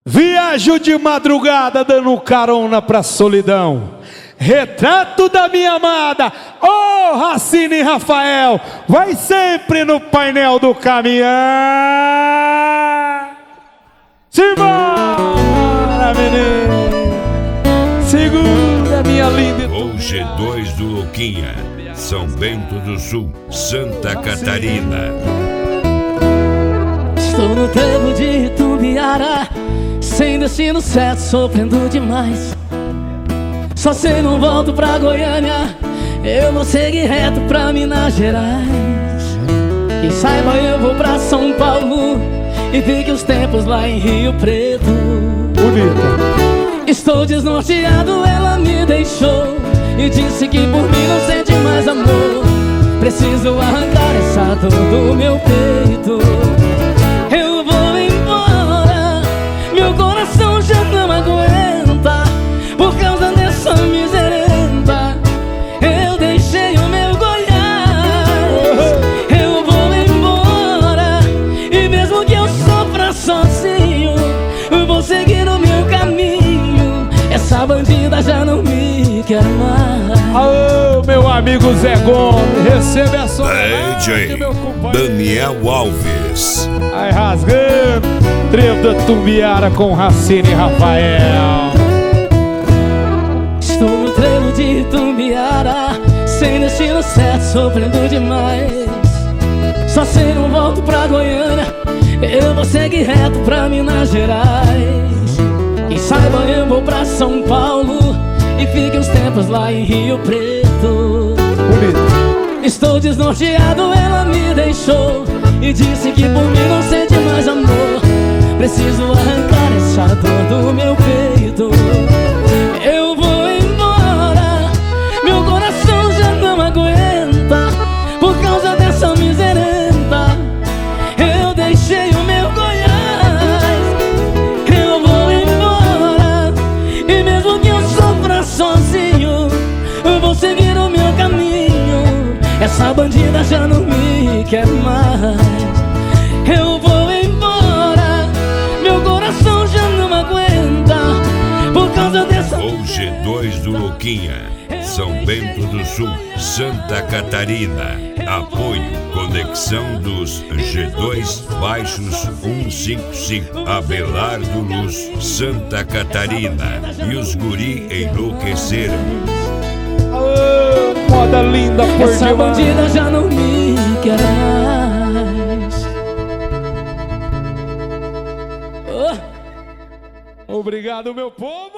Viajo de madrugada dando carona pra solidão. Retrato da minha amada, oh Racine Rafael, vai sempre no painel do caminhão. Simbora, menino, segura minha linda. O G2 do Luquinha, São Bento do Sul, Santa Catarina. Estou no trevo de Itumbiara, sem destino certo, sofrendo demais. Só sei não volto pra Goiânia, eu vou seguir reto pra Minas Gerais. E saiba, eu vou pra São Paulo e fique os tempos lá em Rio Preto. Bonita. Estou desnorteado, ela me deixou e disse que por mim não sente mais amor. Preciso arrancar essa dor do meu peito. Eu vou embora, meu coração já não aguenta. Por causa dessa miserenta, eu deixei o meu Goiás. Eu vou embora, e mesmo que eu sofra sozinho, vou seguir o meu caminho. Essa bandida já não me quer mais. Aô, meu amigo Zé Gomes, recebe a sua DJ Daniel Alves. Aí rasgando, trevo da Itumbiara com Racine Rafael. Estou no trevo de Itumbiara, sem destino certo, sofrendo demais. Só sei não volto pra Goiânia, eu vou seguir reto pra Minas Gerais. E saiba, eu vou pra São Paulo e fique os tempos lá em Rio Preto. Bonito. Estou desnorteado, ela me deixou e disse que por mim não sente mais amor. Preciso arrancar essa dor do meu peito. Eu vou embora, meu coração já não aguenta. Por causa dessa miserenta, eu deixei o meu Goiás. Eu vou embora, e mesmo que eu sofra sozinho, eu vou seguir o meu caminho. Essa bandida já não me quer mais. Eu vou embora, meu coração já não aguenta. Por causa dessa... O G2 do Luquinha, São Bento do Sul, Santa Catarina. Apoio Conexão dos G2 Baixos 155, Abelardo Luz, Santa Catarina. E os guri enlouqueceram. Aô, moda linda por Essa demais. bandida já não me quer mais. Obrigado, meu povo.